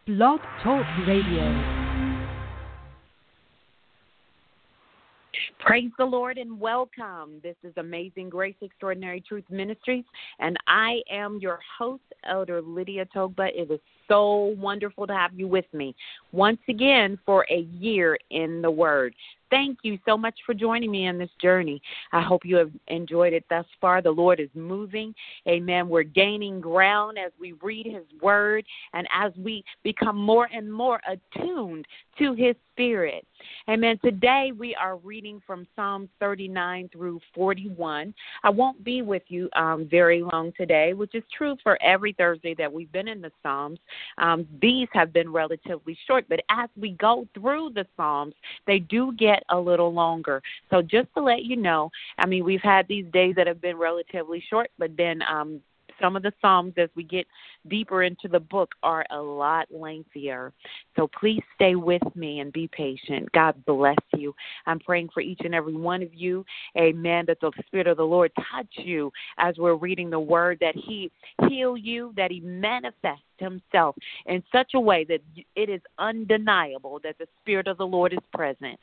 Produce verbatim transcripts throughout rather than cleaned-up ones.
Blog Talk Radio. Praise the Lord and welcome. This is Amazing Grace Extraordinary Truth Ministries, and I am your host, Elder Lydia Togba. It is so wonderful to have you with me once again for a year in the Word. Thank you so much for joining me on this journey. I hope you have enjoyed it thus far. The Lord is moving. Amen. We're gaining ground as we read His Word and as we become more and more attuned to His Spirit. Amen. Today we are reading from Psalms thirty-nine through forty-one. I won't be with you um, very long today, which is true for every Thursday that we've been in the Psalms. Um, these have been relatively short, but as we go through the Psalms, they do get a little longer. So just to let you know, I mean, we've had these days that have been relatively short, but then um, some of the Psalms, as we get deeper into the book, are a lot lengthier. So please stay with me and be patient. God bless you. I'm praying for each and every one of you. Amen. That the Spirit of the Lord touch you as we're reading the Word, that He heal you, that He manifests Himself in such a way that it is undeniable that the Spirit of the Lord is present.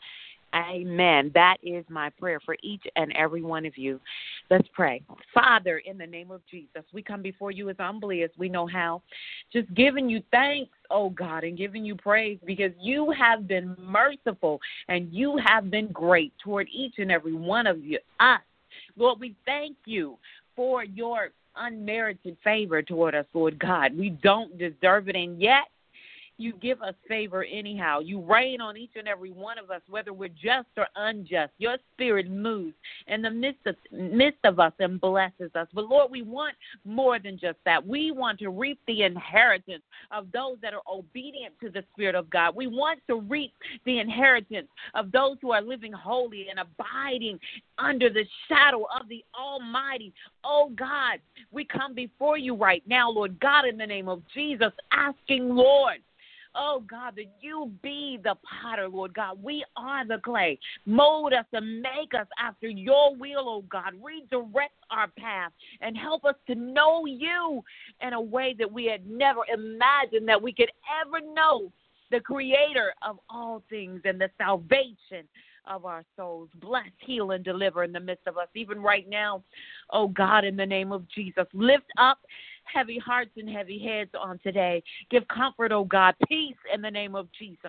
Amen. That is my prayer for each and every one of you. Let's pray. Father, in the name of Jesus, we come before you as humbly as we know how, just giving you thanks, oh God, and giving you praise because you have been merciful and you have been great toward each and every one of you, us. Lord, we thank you for your unmerited favor toward us, Lord God. We don't deserve it, and yet you give us favor anyhow. You reign on each and every one of us, whether we're just or unjust. Your Spirit moves in the midst of, midst of us and blesses us. But, Lord, we want more than just that. We want to reap the inheritance of those that are obedient to the Spirit of God. We want to reap the inheritance of those who are living holy and abiding under the shadow of the Almighty. Oh, God, we come before you right now, Lord God, in the name of Jesus, asking, Lord, oh, God, that you be the potter, Lord God. We are the clay. Mold us and make us after your will, oh God. Redirect our path and help us to know you in a way that we had never imagined that we could ever know the creator of all things and the salvation of our souls. Bless, heal, and deliver in the midst of us, even right now, oh God, in the name of Jesus. Lift up heavy hearts and heavy heads on today. Give comfort, oh God, peace in the name of Jesus.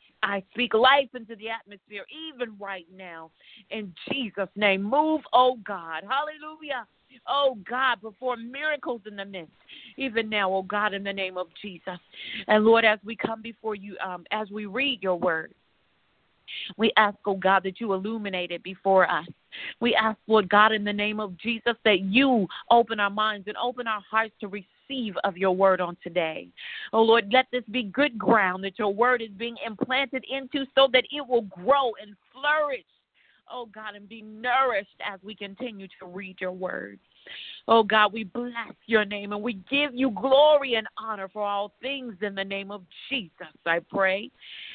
I speak life into the atmosphere even right now in Jesus' name. Move, oh God. Hallelujah. Oh God, perform miracles in the midst, even now, oh God, in the name of Jesus. And Lord, as we come before you, um, as we read your word, we ask, oh God, that you illuminate it before us. We ask, Lord God, in the name of Jesus, that you open our minds and open our hearts to receive of your word on today. Oh Lord, let this be good ground that your word is being implanted into so that it will grow and flourish, oh God, and be nourished as we continue to read your word. Oh God, we bless your name and we give you glory and honor for all things in the name of Jesus, I pray.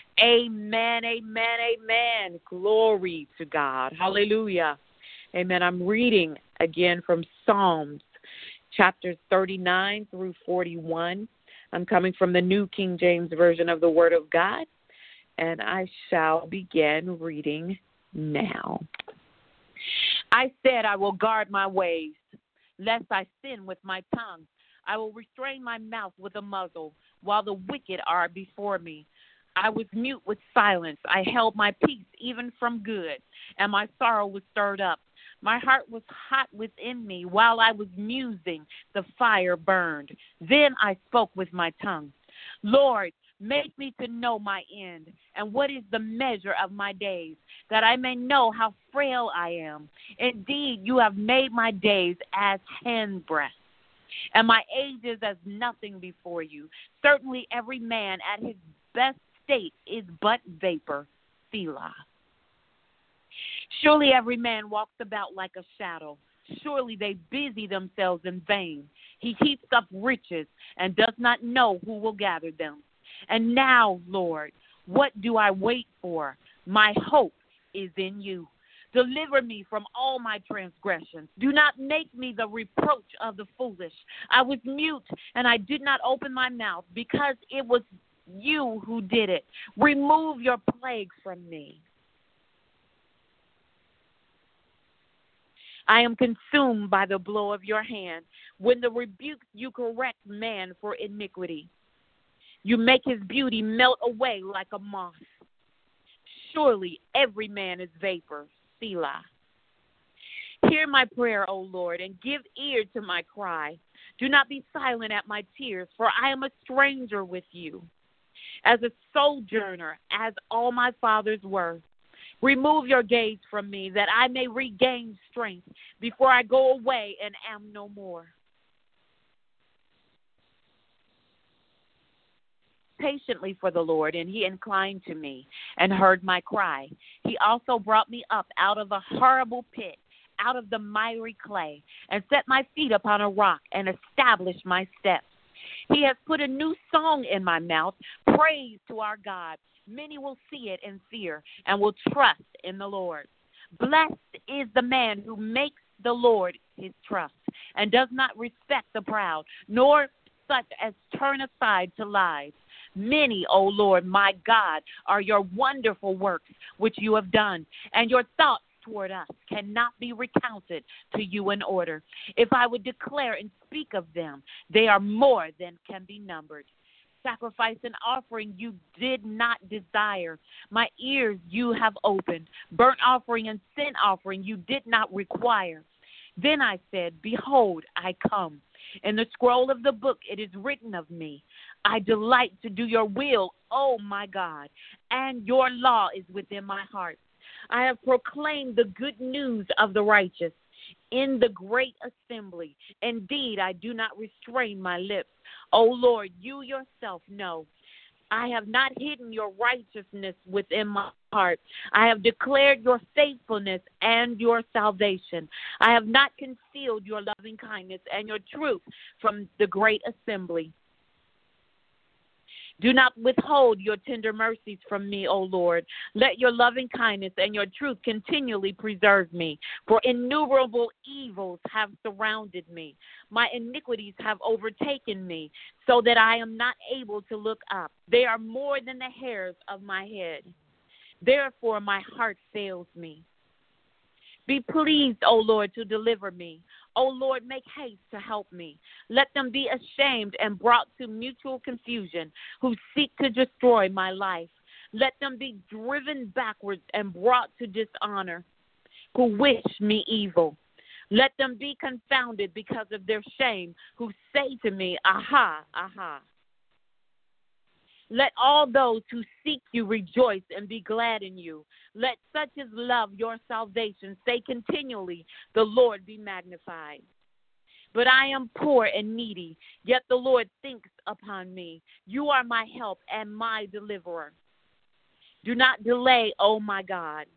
Amen, amen, amen. Glory to God. Hallelujah. Amen. I'm reading again from Psalms, chapters thirty-nine through forty-one. I'm coming from the New King James Version of the Word of God, and I shall begin reading now. I said, I will guard my ways, lest I sin with my tongue. I will restrain my mouth with a muzzle, while the wicked are before me. I was mute with silence. I held my peace even from good, and my sorrow was stirred up. My heart was hot within me. While I was musing, the fire burned. Then I spoke with my tongue. Lord, make me to know my end, and what is the measure of my days, that I may know how frail I am. Indeed, you have made my days as handbreadth, and my age is as nothing before you. Certainly every man at his best state is but vapor. Selah. Surely every man walks about like a shadow. Surely they busy themselves in vain. He heaps up riches and does not know who will gather them. And now, Lord, what do I wait for? My hope is in you. Deliver me from all my transgressions. Do not make me the reproach of the foolish. I was mute and I did not open my mouth because it was you who did it. Remove your plagues from me. I am consumed by the blow of your hand. When the rebukes you correct man for iniquity. You make his beauty melt away like a moth. Surely every man is vapor. Selah. Hear my prayer, O Lord, and give ear to my cry. Do not be silent at my tears, for I am a stranger with you, as a sojourner, as all my fathers were. Remove your gaze from me, that I may regain strength before I go away and am no more. Patiently for the Lord, and he inclined to me and heard my cry. He also brought me up out of a horrible pit, out of the miry clay, and set my feet upon a rock and established my steps. He has put a new song in my mouth, praise to our God. Many will see it and fear and will trust in the Lord. Blessed is the man who makes the Lord his trust and does not respect the proud, nor such as turn aside to lies. Many, O Lord, my God, are your wonderful works which you have done, and your thoughts toward us cannot be recounted to you in order. If I would declare and speak of them, they are more than can be numbered. Sacrifice and offering you did not desire. My ears you have opened. Burnt offering and sin offering you did not require. Then I said, behold, I come. In the scroll of the book it is written of me, I delight to do your will, O my God, and your law is within my heart. I have proclaimed the good news of the righteous in the great assembly. Indeed, I do not restrain my lips. O Lord, you yourself know. I have not hidden your righteousness within my heart. I have declared your faithfulness and your salvation. I have not concealed your loving kindness and your truth from the great assembly. Do not withhold your tender mercies from me, O Lord. Let your loving kindness and your truth continually preserve me. For innumerable evils have surrounded me. My iniquities have overtaken me, so that I am not able to look up. They are more than the hairs of my head. Therefore my heart fails me. Be pleased, O Lord, to deliver me. O Lord, make haste to help me. Let them be ashamed and brought to mutual confusion who seek to destroy my life. Let them be driven backwards and brought to dishonor who wish me evil. Let them be confounded because of their shame who say to me, aha, aha. Let all those who seek you rejoice and be glad in you. Let such as love your salvation say continually, the Lord be magnified. But I am poor and needy, yet the Lord thinks upon me. You are my help and my deliverer. Do not delay, O my God.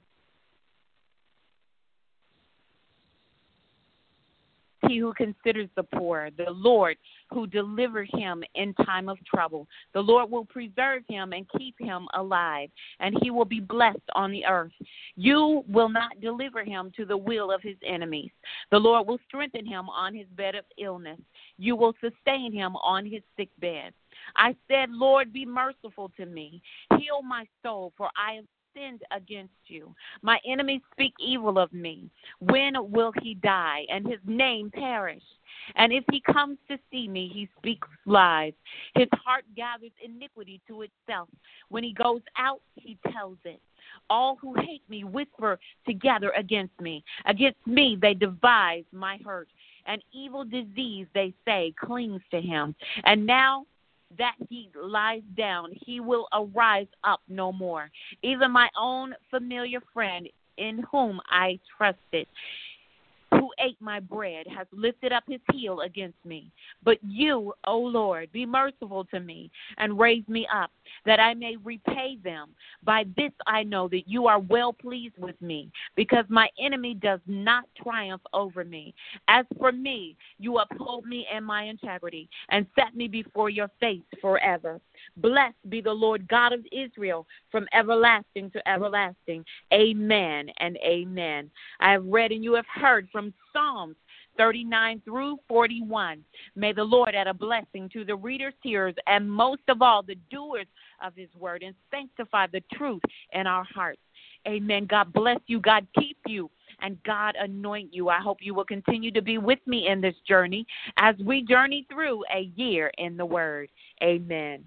He who considers the poor, the Lord who delivers him in time of trouble. The Lord will preserve him and keep him alive, and he will be blessed on the earth. You will not deliver him to the will of his enemies. The Lord will strengthen him on his bed of illness. You will sustain him on his sick bed. I said, Lord, be merciful to me. Heal my soul, for I am sinned against you. My enemies speak evil of me. When will he die and his name perish? And if he comes to see me, he speaks lies. His heart gathers iniquity to itself. When he goes out, he tells it. All who hate me whisper together against me. Against me they devise my hurt. An evil disease, they say, clings to him. And now that he lies down, he will arise up no more. Even my own familiar friend in whom I trusted, who ate my bread, has lifted up his heel against me. But you, O Lord, be merciful to me and raise me up, that I may repay them. By this I know that you are well pleased with me, because my enemy does not triumph over me. As for me, you uphold me in my integrity and set me before your face forever. Blessed be the Lord God of Israel from everlasting to everlasting. Amen and amen. I have read and you have heard from Psalms thirty-nine through forty-one. May the Lord add a blessing to the readers, hearers, and most of all, the doers of his word, and sanctify the truth in our hearts. Amen. God bless you. God keep you. And God anoint you. I hope you will continue to be with me in this journey as we journey through a year in the Word. Amen.